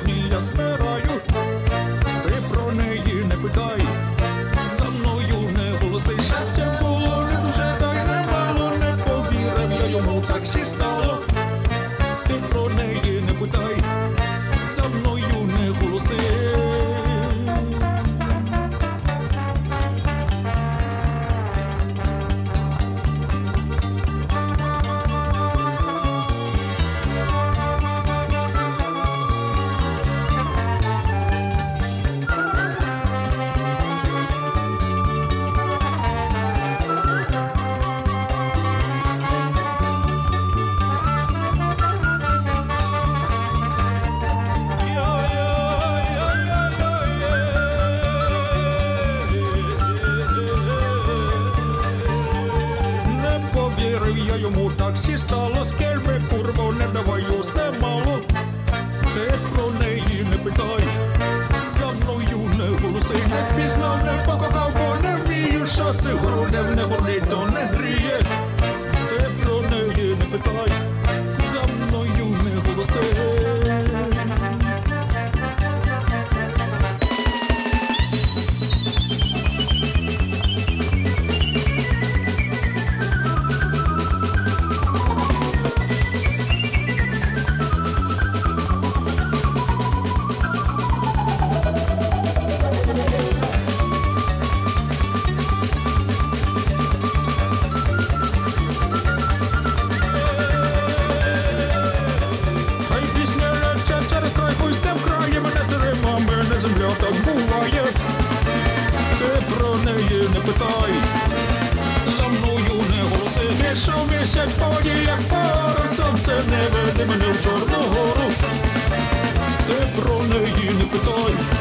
вогні я смираю. Ти про неї не питай, за мною не голоси. Щастя було не дуже, та й немало, не повірив я йому, так всі стало. Ти про неї не питай, за мною не голоси. Я йому так всі стало, скельми, курво, не давай усе мало. Ти про неї не питай, за мною не голоси. Не пізнав, не покохав, бо не вмію, що си грудем не болить, то не гріє. Ти про неї не питай, за мною не голоси. Земля так буває, ти про неї не питай, за мною не голоси. Пішов місяць по воді, як пора, сонце не веде мене в Чорну гору. Ти про неї не питай,